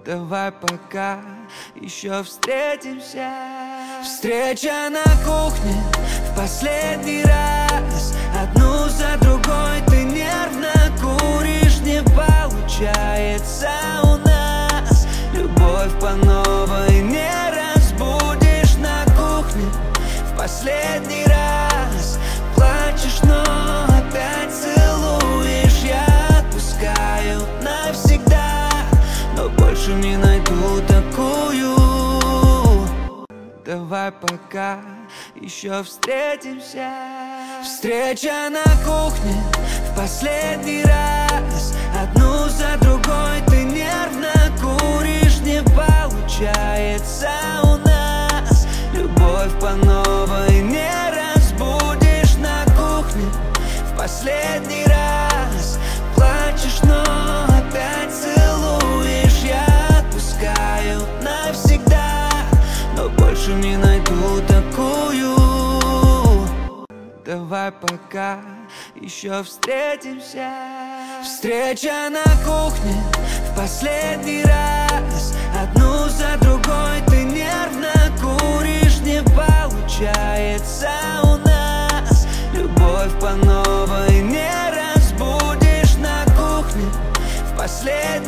Давай пока еще встретимся. Встреча на кухне в последний раз. Одну за другой ты нервно куришь. Не получается у нас. Любовь по новой не разбудишь. На кухне в последний раз. Плачешь, но опять целуешь. Я отпускаю навсегда, но больше не найду такую. Давай пока еще встретимся. Встреча на кухне в последний раз. Одну за другой ты нервно куришь. Не получается у нас. Любовь по новой не разбудишь. На кухне в последний раз. Плачешь, но опять целуешь. Я отпускаю навсегда, но больше не найду такую. Давай пока еще встретимся. Встреча на кухне в последний раз. Одну за другой ты нервно куришь. Не получается у нас. Любовь по новой не разбудишь. На кухне в последний